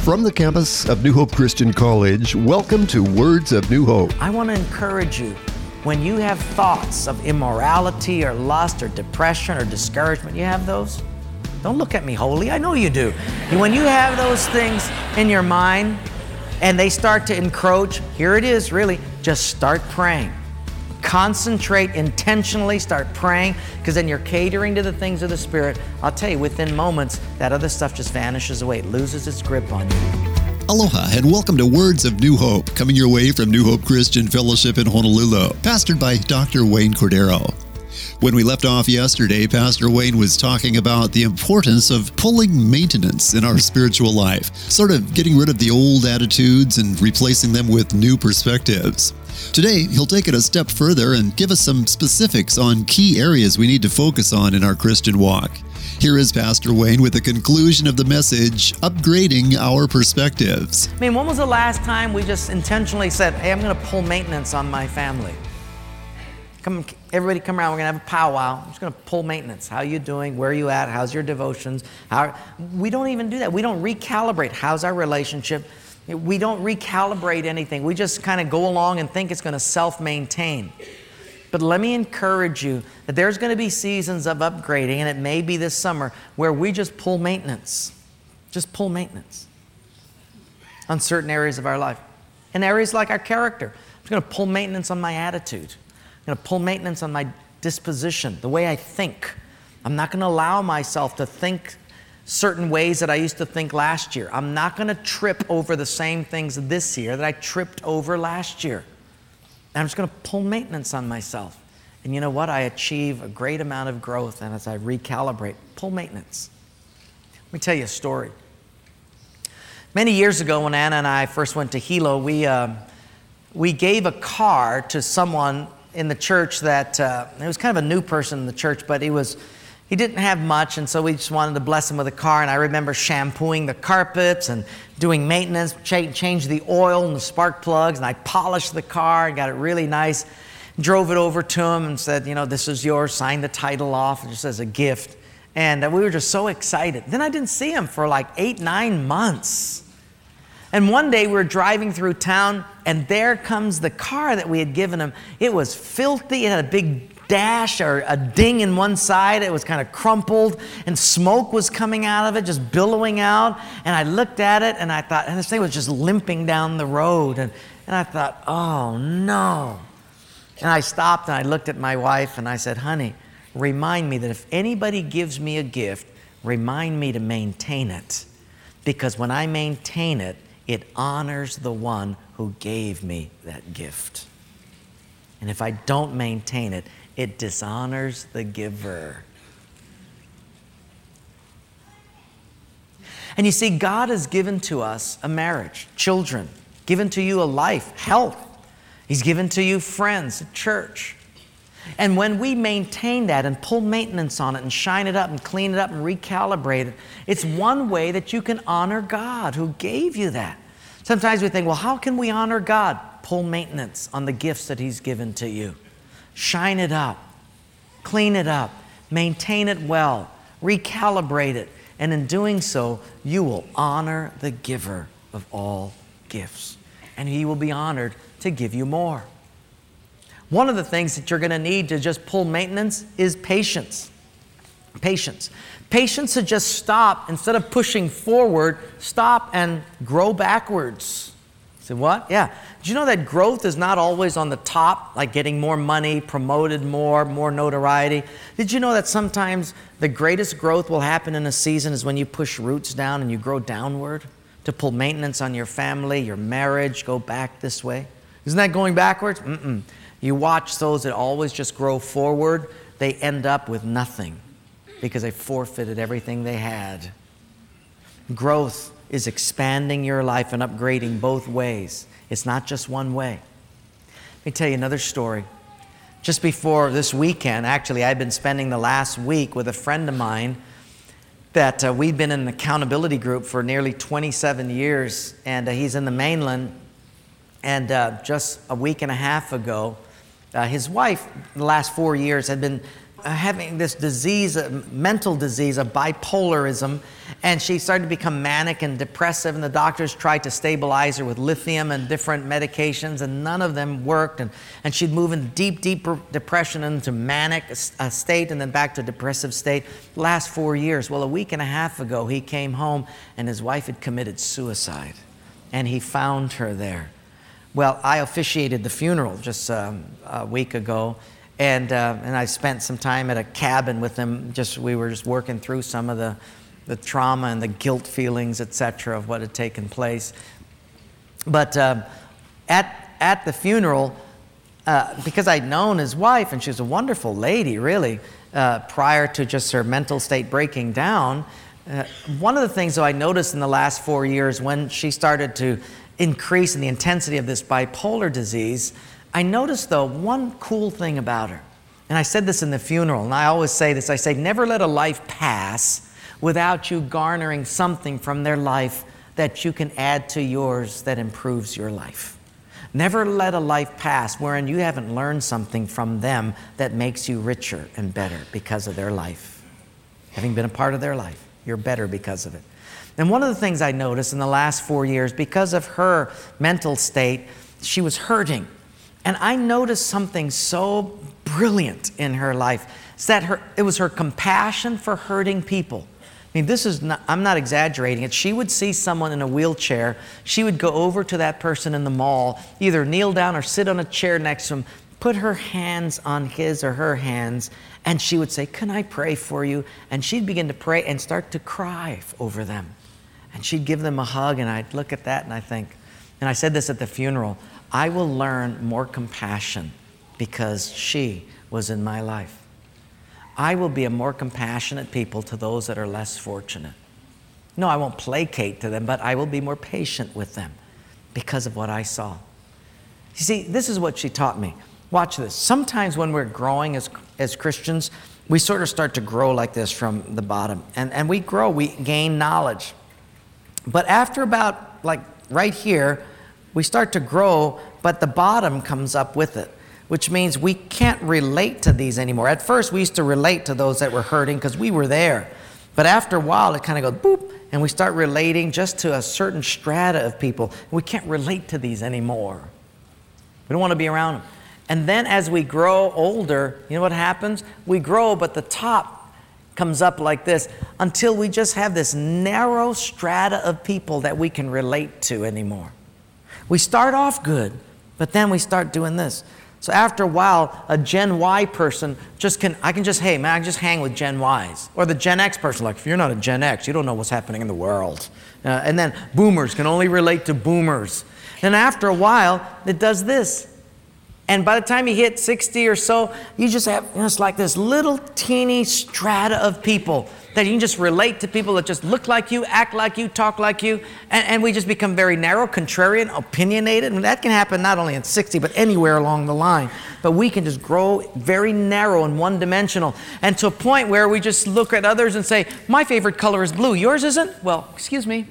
From the campus of New Hope Christian College, welcome to Words of New Hope. I want to encourage you, when you have thoughts of immorality or lust or depression or discouragement, you have those? Don't look at me holy, I know you do. And when you have those things in your mind and they start to encroach, here it is really, just start praying. Concentrate intentionally, start praying, because then you're catering to the things of the Spirit. I'll tell you, within moments, that other stuff just vanishes away. It loses its grip on you. Aloha and welcome to Words of New Hope, coming your way from New Hope Christian Fellowship in Honolulu, pastored by Dr. Wayne Cordero. When we left off yesterday, Pastor Wayne was talking about the importance of pulling maintenance in our spiritual life, sort of getting rid of the old attitudes and replacing them with new perspectives. Today, he'll take it a step further and give us some specifics on key areas we need to focus on in our Christian walk. Here is Pastor Wayne with the conclusion of the message, Upgrading Our Perspectives. I mean, when was the last time we just intentionally said, hey, I'm going to pull maintenance on my family? Come, everybody come around, we're going to have a powwow. I'm just going to pull maintenance. How are you doing? Where are you at? How's your devotions? We don't even do that. We don't recalibrate. How's our relationship? We don't recalibrate anything. We just kind of go along and think it's going to self-maintain. But let me encourage you that there's going to be seasons of upgrading, and it may be this summer, where we just pull maintenance. Just pull maintenance on certain areas of our life. In areas like our character, I'm just going to pull maintenance on my attitude. I'm going to pull maintenance on my disposition, the way I think. I'm not going to allow myself to think certain ways that I used to think last year. I'm not going to trip over the same things this year that I tripped over last year. And I'm just going to pull maintenance on myself. And you know what? I achieve a great amount of growth, and as I recalibrate, pull maintenance. Let me tell you a story. Many years ago, when Anna and I first went to Hilo, we gave a car to someone in the church that, it was kind of a new person in the church, but he didn't have much, and so we just wanted to bless him with a car. And I remember shampooing the carpets and doing maintenance, changed the oil and the spark plugs, and I polished the car and got it really nice. Drove it over to him and said, you know, this is yours, signed the title off just as a gift. And we were just so excited. Then I didn't see him for like 8-9 months. And one day we were driving through town, and there comes the car that we had given him. It was filthy. It had a big dash or a ding in one side. It was kind of crumpled, and smoke was coming out of it, just billowing out. And I looked at it, and I thought, and this thing was just limping down the road. And I thought, oh no. And I stopped, and I looked at my wife, and I said, honey, remind me that if anybody gives me a gift, remind me to maintain it. Because when I maintain it, it honors the one who gave me that gift. And if I don't maintain it, it dishonors the giver. And you see, God has given to us a marriage, children, given to you a life, health. He's given to you friends, a church. And when we maintain that and pull maintenance on it and shine it up and clean it up and recalibrate it, it's one way that you can honor God who gave you that. Sometimes we think, well, how can we honor God? Pull maintenance on the gifts that He's given to you. Shine it up, clean it up, maintain it well, recalibrate it, and in doing so, you will honor the giver of all gifts, and He will be honored to give you more. One of the things that you're going to need to just pull maintenance is patience. Patience. Patience to just stop, instead of pushing forward, stop and grow backwards. Say, what? Yeah. Did you know that growth is not always on the top, like getting more money, promoted more notoriety? Did you know that sometimes the greatest growth will happen in a season is when you push roots down and you grow downward to pull maintenance on your family, your marriage, go back this way? Isn't that going backwards? You watch those that always just grow forward, they end up with nothing because they forfeited everything they had. Growth is expanding your life and upgrading both ways. It's not just one way. Let me tell you another story. Just before this weekend, actually, I've been spending the last week with a friend of mine that we've been in an accountability group for nearly 27 years, and he's in the mainland. And just a week and a half ago, his wife, the last 4 years, had been having this disease, a mental disease, of bipolarism, and she started to become manic and depressive, and the doctors tried to stabilize her with lithium and different medications, and none of them worked, and she'd move in deep depression into manic state and then back to depressive state. Last 4 years. Well, a week and a half ago, he came home, and his wife had committed suicide, and he found her there. Well, I officiated the funeral just a week ago, and I spent some time at a cabin with them. We were just working through some of the trauma and the guilt feelings, etc., of what had taken place. But at the funeral, because I'd known his wife, and she was a wonderful lady, really, prior to just her mental state breaking down, one of the things that I noticed in the last 4 years when she started to increase in the intensity of this bipolar disease, I noticed, though, one cool thing about her. And I said this in the funeral, and I always say this. I say, never let a life pass without you garnering something from their life that you can add to yours that improves your life. Never let a life pass wherein you haven't learned something from them that makes you richer and better because of their life. Having been a part of their life, you're better because of it. And one of the things I noticed in the last 4 years, because of her mental state, she was hurting. And I noticed something so brilliant in her life. It's that it was her compassion for hurting people. I mean, I'm not exaggerating it. She would see someone in a wheelchair. She would go over to that person in the mall, either kneel down or sit on a chair next to him, put her hands on his or her hands, and she would say, "Can I pray for you?" And she'd begin to pray and start to cry over them. And she'd give them a hug, and I'd look at that and I think, and I said this at the funeral, I will learn more compassion because she was in my life. I will be a more compassionate people to those that are less fortunate. No, I won't placate to them, but I will be more patient with them because of what I saw. You see, this is what she taught me. Watch this. Sometimes when we're growing as Christians, we sort of start to grow like this from the bottom. And we grow, we gain knowledge. But after about, like right here, we start to grow, but the bottom comes up with it, which means we can't relate to these anymore. At first, we used to relate to those that were hurting because we were there. But after a while, it kind of goes boop, and we start relating just to a certain strata of people. We can't relate to these anymore. We don't want to be around them. And then as we grow older, you know what happens? We grow, but the top comes up like this until we just have this narrow strata of people that we can relate to anymore. We start off good, but then we start doing this. So after a while, a Gen Y person I can just hang with Gen Ys. Or the Gen X person, like, if you're not a Gen X, you don't know what's happening in the world. And then boomers can only relate to boomers. Then after a while, it does this. And by the time you hit 60 or so, you just have, it's like this little teeny strata of people that you can just relate to, people that just look like you, act like you, talk like you, and we just become very narrow, contrarian, opinionated. And that can happen not only at 60, but anywhere along the line. But we can just grow very narrow and one-dimensional, and to a point where we just look at others and say, my favorite color is blue, yours isn't? Well, excuse me.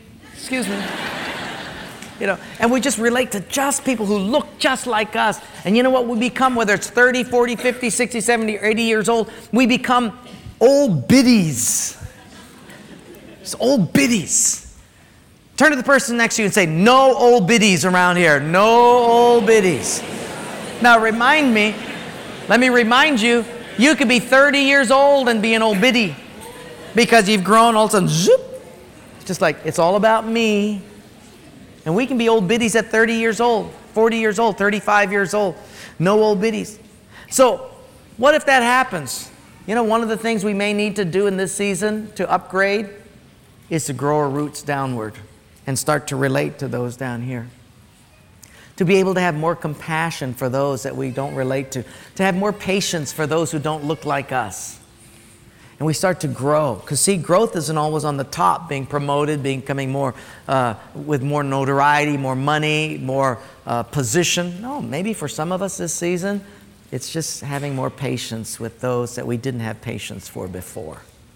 And we just relate to just people who look just like us. And you know what we become, whether it's 30, 40, 50, 60, 70, or 80 years old? We become old biddies. It's old biddies. Turn to the person next to you and say, no old biddies around here. No old biddies. Now let me remind you, you could be 30 years old and be an old biddy because you've grown all of a sudden, zoop. It's just like, it's all about me. And we can be old biddies at 30 years old, 40 years old, 35 years old. No old biddies. So what if that happens? You know, one of the things we may need to do in this season to upgrade is to grow our roots downward and start to relate to those down here. To be able to have more compassion for those that we don't relate to have more patience for those who don't look like us. And we start to grow. Because see, growth isn't always on the top, being promoted, becoming more, with more notoriety, more money, more position. No, maybe for some of us this season, it's just having more patience with those that we didn't have patience for before.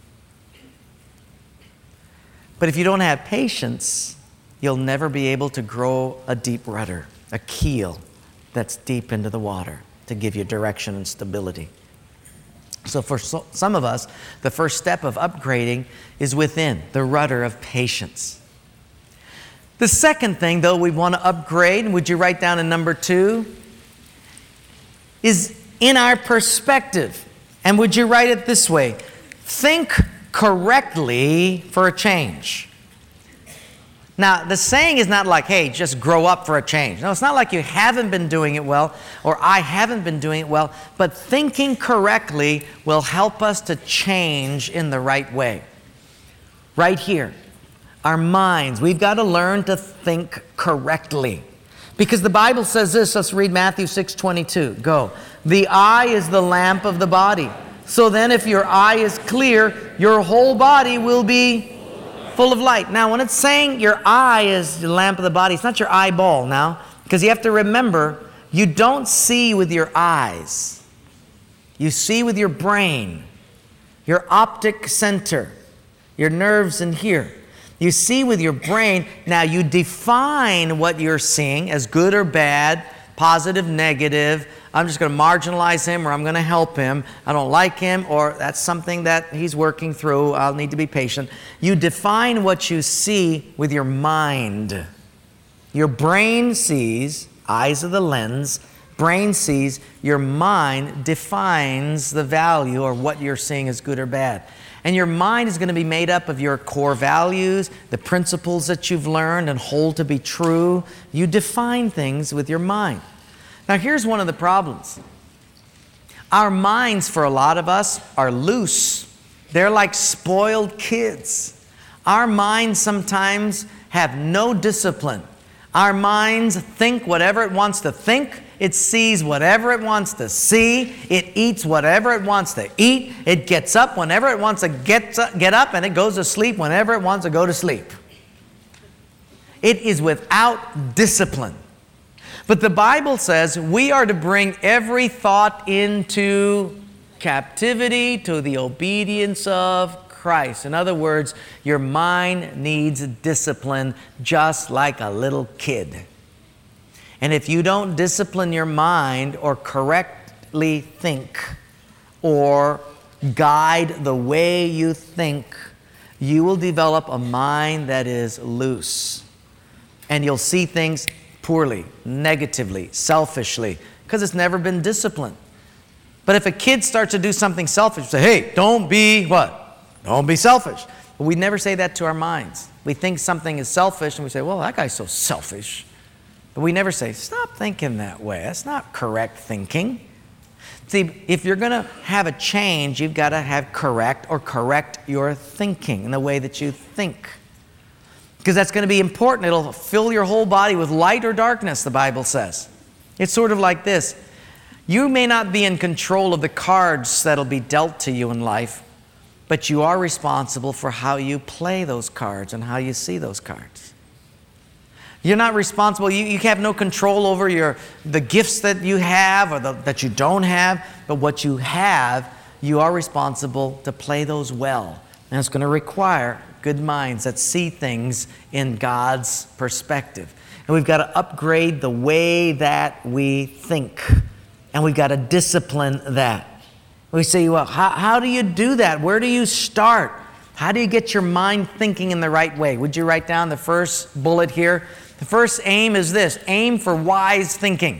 But if you don't have patience, you'll never be able to grow a deep rudder, a keel that's deep into the water to give you direction and stability. So for some of us, the first step of upgrading is within, the rudder of patience. The second thing, though, we want to upgrade, would you write down in number 2, is in our perspective. And would you write it this way? Think correctly for a change. Now, the saying is not like, hey, just grow up for a change. No, it's not like you haven't been doing it well or I haven't been doing it well, but thinking correctly will help us to change in the right way. Right here, our minds, we've got to learn to think correctly. Because the Bible says this, let's read Matthew 6:22. Go. The eye is the lamp of the body. So then if your eye is clear, your whole body will be full of light. Now, when it's saying your eye is the lamp of the body, it's not your eyeball now, because you have to remember, you don't see with your eyes. You see with your brain, your optic center, your nerves in here. You see with your brain. Now, you define what you're seeing as good or bad, positive, negative. I'm just going to marginalize him, or I'm going to help him. I don't like him, or that's something that he's working through. I'll need to be patient. You define what you see with your mind. Your brain sees, eyes are the lens, brain sees, your mind defines the value or what you're seeing as good or bad. And your mind is going to be made up of your core values, the principles that you've learned and hold to be true. You define things with your mind. Now, here's one of the problems. Our minds, for a lot of us, are loose. They're like spoiled kids. Our minds sometimes have no discipline. Our minds think whatever it wants to think. It sees whatever it wants to see. It eats whatever it wants to eat. It gets up whenever it wants to get up, and it goes to sleep whenever it wants to go to sleep. It is without discipline. But the Bible says we are to bring every thought into captivity to the obedience of Christ. In other words, your mind needs discipline just like a little kid. And if you don't discipline your mind or correctly think or guide the way you think, you will develop a mind that is loose. And you'll see things poorly, negatively, selfishly, because it's never been disciplined. But if a kid starts to do something selfish, say, hey, don't be what? Don't be selfish. But we never say that to our minds. We think something is selfish, and we say, well, that guy's so selfish. But we never say, stop thinking that way. That's not correct thinking. See, if you're going to have a change, you've got to have correct your thinking in the way that you think. Because that's going to be important. It'll fill your whole body with light or darkness, the Bible says. It's sort of like this. You may not be in control of the cards that'll be dealt to you in life, but you are responsible for how you play those cards and how you see those cards. You're not responsible. You have no control over the gifts that you have or that you don't have, but what you have, you are responsible to play those well. And it's going to require good minds that see things in God's perspective. And we've got to upgrade the way that we think. And we've got to discipline that. We say, well, how do you do that? Where do you start? How do you get your mind thinking in the right way? Would you write down the first bullet here? The first aim is this. Aim for wise thinking.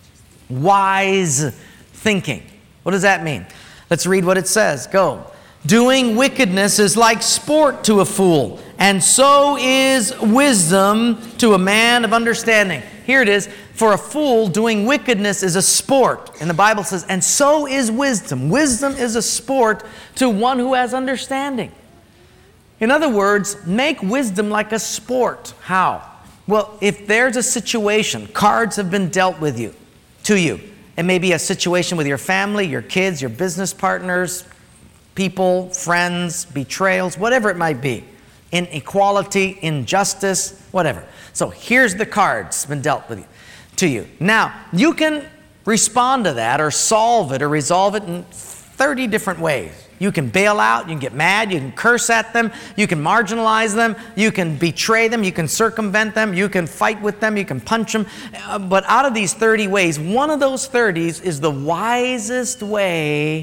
Wise thinking. What does that mean? Let's read what it says. Go. Doing wickedness is like sport to a fool, and so is wisdom to a man of understanding. Here it is. For a fool, doing wickedness is a sport. And the Bible says, and so is wisdom. Wisdom is a sport to one who has understanding. In other words, make wisdom like a sport. How? Well, if there's a situation, cards have been dealt with you, to you. It may be a situation with your family, your kids, your business partners, people, friends, betrayals, whatever it might be. Inequality, injustice, whatever. So here's the cards been dealt with you, to you. Now, you can respond to that or solve it or resolve it in 30 different ways. You can bail out, you can get mad, you can curse at them, you can marginalize them, you can betray them, you can circumvent them, you can fight with them, you can punch them. But out of these 30 ways, one of those 30s is the wisest way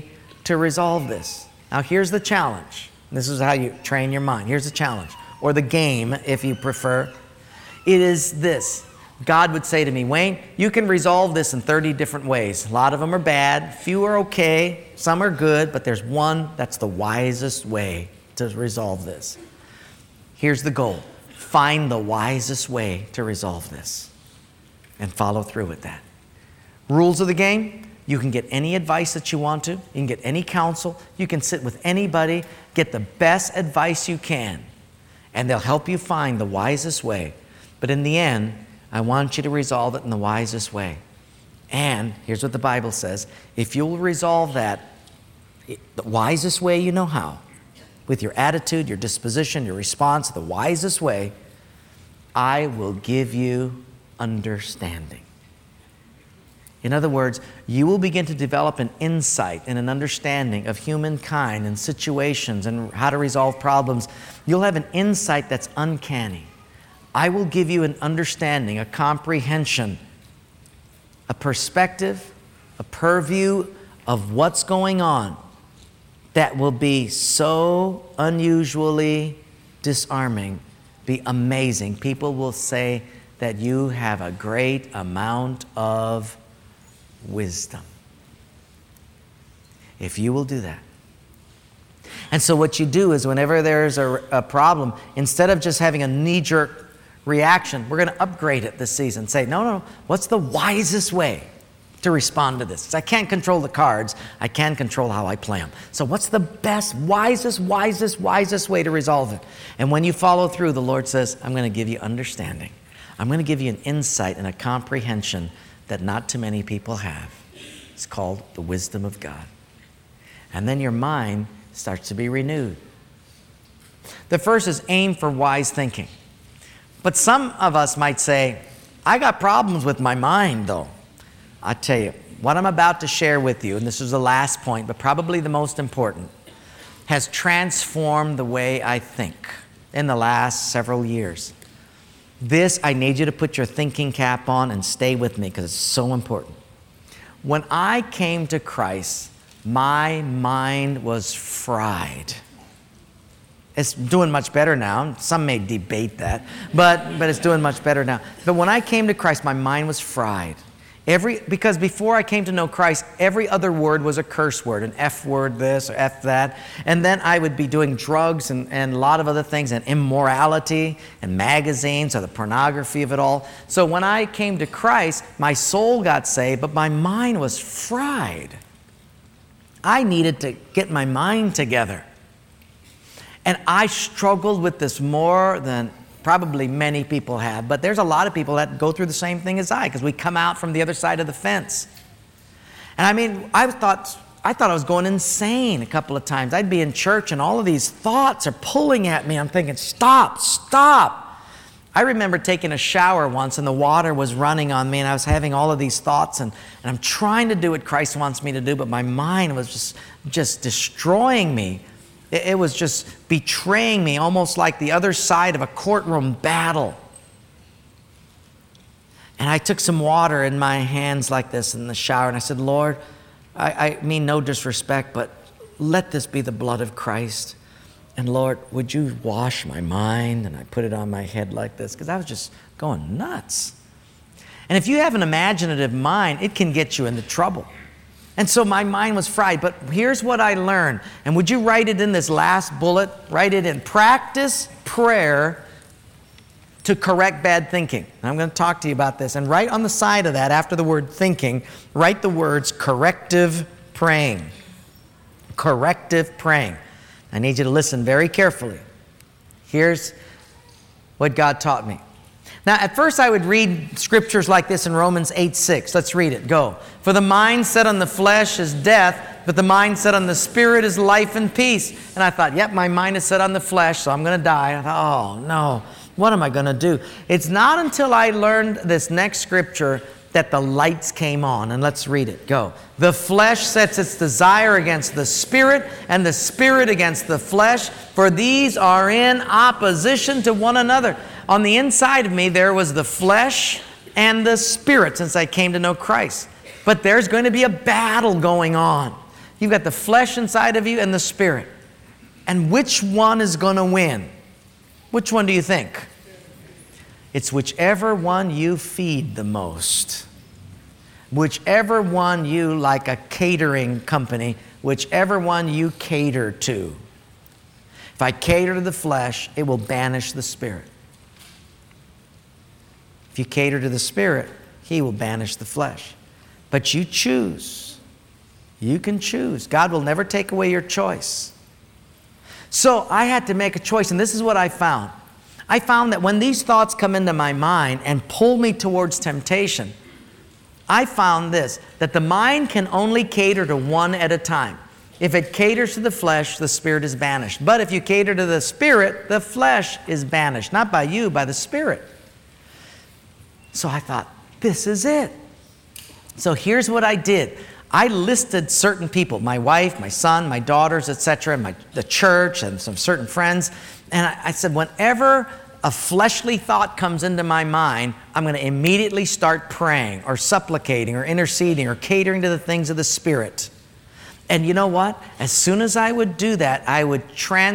to resolve this. Now, here's the challenge. This is how you train your mind. Here's the challenge, or the game, if you prefer. It is this. God would say to me, Wayne, you can resolve this in 30 different ways. A lot of them are bad, few are okay, some are good, but there's one that's the wisest way to resolve this. Here's the goal. Find the wisest way to resolve this and follow through with that. Rules of the game, you can get any advice that you want to. You can get any counsel. You can sit with anybody, get the best advice you can, and they'll help you find the wisest way. But in the end, I want you to resolve it in the wisest way. And here's what the Bible says. If you'll resolve that the wisest way you know how, with your attitude, your disposition, your response, the wisest way, I will give you understanding. In other words, you will begin to develop an insight and an understanding of humankind and situations and how to resolve problems. You'll have an insight that's uncanny. I will give you an understanding, a comprehension, a perspective, a purview of what's going on that will be so unusually disarming, be amazing. People will say that you have a great amount of wisdom. If you will do that. And so what you do is whenever there's a problem, instead of just having a knee-jerk reaction, we're going to upgrade it this season. Say, no, what's the wisest way to respond to this? I can't control the cards. I can control how I play them. So what's the best, wisest way to resolve it? And when you follow through, the Lord says, I'm going to give you understanding. I'm going to give you an insight and a comprehension that not too many people have. It's called the wisdom of God. And then your mind starts to be renewed. The first is aim for wise thinking. But some of us might say, I got problems with my mind, though. I tell you, what I'm about to share with you, and this is the last point, but probably the most important, has transformed the way I think in the last several years. This, I need you to put your thinking cap on and stay with me because it's so important. When I came to Christ, my mind was fried. It's doing much better now. Some may debate that, but it's doing much better now. But when I came to Christ, my mind was fried. Because before I came to know Christ, every other word was a curse word, an F word this or F that. And then I would be doing drugs and a lot of other things, and immorality and magazines or the pornography of it all. So when I came to Christ, my soul got saved, but my mind was fried. I needed to get my mind together. And I struggled with this more than probably many people have. But there's a lot of people that go through the same thing as I, because we come out from the other side of the fence. And I mean, I thought I was going insane a couple of times. I'd be in church and all of these thoughts are pulling at me. I'm thinking, stop. I remember taking a shower once and the water was running on me and I was having all of these thoughts and I'm trying to do what Christ wants me to do, but my mind was just destroying me. It was just betraying me, almost like the other side of a courtroom battle. And I took some water in my hands like this in the shower, and I said, Lord, I mean no disrespect, but let this be the blood of Christ. And Lord, would you wash my mind? And I put it on my head like this, because I was just going nuts. And if you have an imaginative mind, it can get you into trouble. And so my mind was fried. But here's what I learned. And would you write it in this last bullet? Write it in. Practice prayer to correct bad thinking. And I'm going to talk to you about this. And right on the side of that, after the word thinking, write the words corrective praying. Corrective praying. I need you to listen very carefully. Here's what God taught me. Now, at first I would read scriptures like this in Romans 8:6. Let's read it. Go. For the mind set on the flesh is death, but the mind set on the spirit is life and peace. And I thought, yep, my mind is set on the flesh, so I'm going to die. I thought, oh, no, what am I going to do? It's not until I learned this next scripture that the lights came on. And let's read it. Go. The flesh sets its desire against the spirit, and the spirit against the flesh, for these are in opposition to one another. On the inside of me, there was the flesh and the spirit since I came to know Christ. But there's going to be a battle going on. You've got the flesh inside of you and the spirit. And which one is going to win? Which one do you think? It's whichever one you feed the most. Whichever one you, like a catering company, whichever one you cater to. If I cater to the flesh, it will banish the spirit. If you cater to the spirit, he will banish the flesh. But you choose. You can choose. God will never take away your choice. So I had to make a choice, and this is what I found. I found that when these thoughts come into my mind and pull me towards temptation, I found this, that the mind can only cater to one at a time. If it caters to the flesh, the spirit is banished. But if you cater to the spirit, the flesh is banished. Not by you, by the spirit. So I thought, this is it. So here's what I did. I listed certain people, my wife, my son, my daughters, etc., the church, and some certain friends. And I said, whenever a fleshly thought comes into my mind, I'm going to immediately start praying or supplicating or interceding or catering to the things of the Spirit. And you know what? As soon as I would do that, I would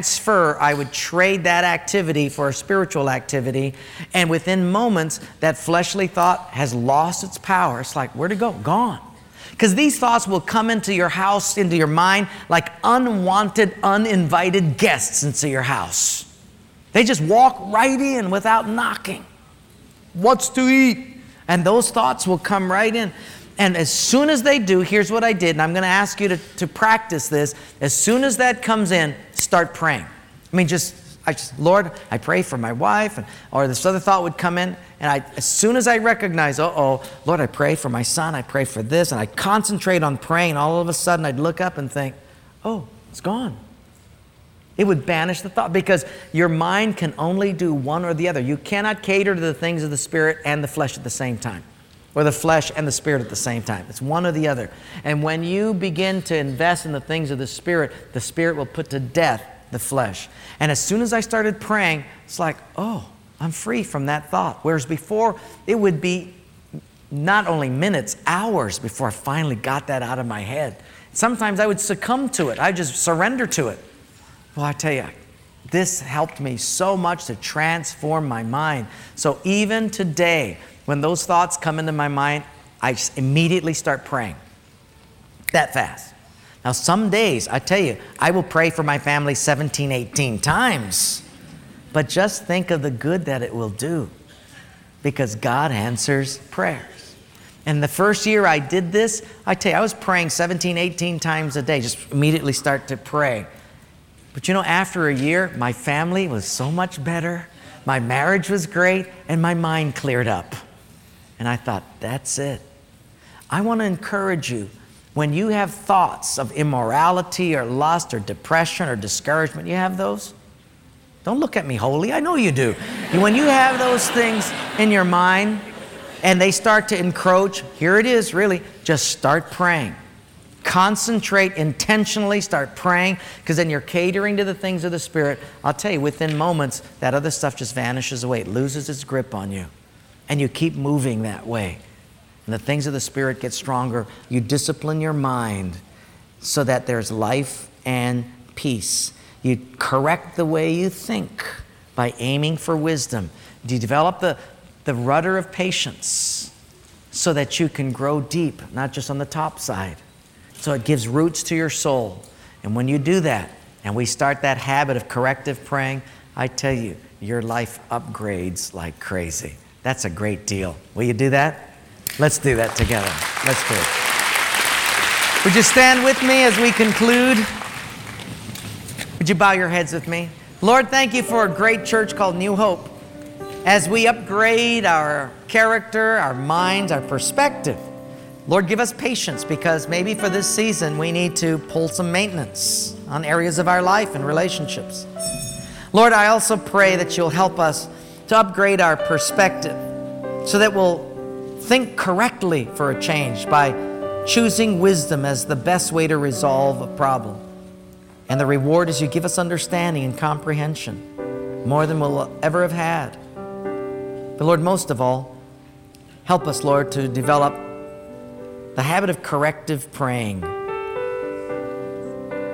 trade that activity for a spiritual activity. And within moments, that fleshly thought has lost its power. It's like, where'd it go? Gone. Because these thoughts will come into your house, into your mind, like unwanted, uninvited guests into your house. They just walk right in without knocking. What's to eat? And those thoughts will come right in. And as soon as they do, here's what I did, and I'm going to ask you to practice this. As soon as that comes in, start praying. Lord, I pray for my wife, or this other thought would come in, and as soon as I recognize, Lord, I pray for my son, I pray for this, and I concentrate on praying, and all of a sudden I'd look up and think, it's gone. It would banish the thought, because your mind can only do one or the other. You cannot cater to the things of the Spirit and the flesh at the same time, or the flesh and the Spirit at the same time. It's one or the other. And when you begin to invest in the things of the Spirit will put to death the flesh. And as soon as I started praying, it's like, I'm free from that thought. Whereas before, it would be not only minutes, hours before I finally got that out of my head. Sometimes I would succumb to it. I'd just surrender to it. Well, I tell you, this helped me so much to transform my mind. So even today, when those thoughts come into my mind, I just immediately start praying. That fast. Now, some days, I tell you, I will pray for my family 17, 18 times. But just think of the good that it will do, because God answers prayers. And the first year I did this, I tell you, I was praying 17, 18 times a day, just immediately start to pray. But after a year, my family was so much better, my marriage was great, and my mind cleared up. And I thought, that's it. I want to encourage you, when you have thoughts of immorality or lust or depression or discouragement, you have those? Don't look at me holy, I know you do. When you have those things in your mind and they start to encroach, here it is really, just start praying. Concentrate intentionally, start praying, because then you're catering to the things of the Spirit. I'll tell you, within moments, that other stuff just vanishes away. It loses its grip on you. And you keep moving that way. And the things of the Spirit get stronger. You discipline your mind so that there's life and peace. You correct the way you think by aiming for wisdom. You develop the rudder of patience so that you can grow deep, not just on the top side. So it gives roots to your soul. And when you do that, and we start that habit of corrective praying, I tell you, your life upgrades like crazy. That's a great deal. Will you do that? Let's do that together. Let's do it. Would you stand with me as we conclude? Would you bow your heads with me? Lord, thank you for a great church called New Hope. As we upgrade our character, our minds, our perspective, Lord, give us patience, because maybe for this season we need to pull some maintenance on areas of our life and relationships. Lord, I also pray that you'll help us to upgrade our perspective so that we'll think correctly for a change by choosing wisdom as the best way to resolve a problem. And the reward is you give us understanding and comprehension, more than we'll ever have had. But Lord, most of all, help us, Lord, to develop the habit of corrective praying.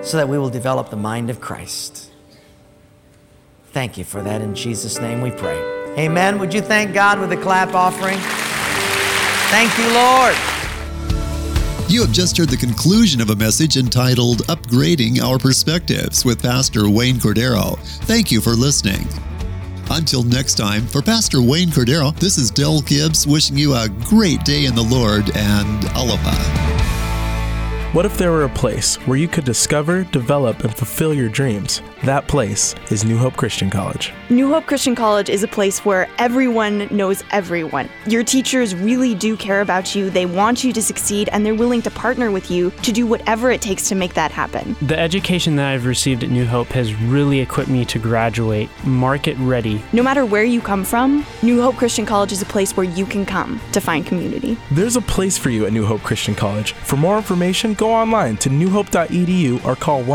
so that we will develop the mind of Christ. Thank you for that. In Jesus' name we pray. Amen. Would you thank God with a clap offering? Thank you, Lord. You have just heard the conclusion of a message entitled Upgrading Our Perspectives with Pastor Wayne Cordero. Thank you for listening. Until next time, for Pastor Wayne Cordero, this is Del Gibbs wishing you a great day in the Lord and aloha. What if there were a place where you could discover, develop, and fulfill your dreams? That place is New Hope Christian College. New Hope Christian College is a place where everyone knows everyone. Your teachers really do care about you, they want you to succeed, and they're willing to partner with you to do whatever it takes to make that happen. The education that I've received at New Hope has really equipped me to graduate market ready. No matter where you come from, New Hope Christian College is a place where you can come to find community. There's a place for you at New Hope Christian College. For more information, go online to newhope.edu or call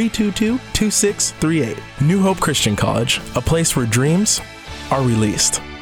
1-800-322-2638. New Hope Christian College, a place where dreams are released.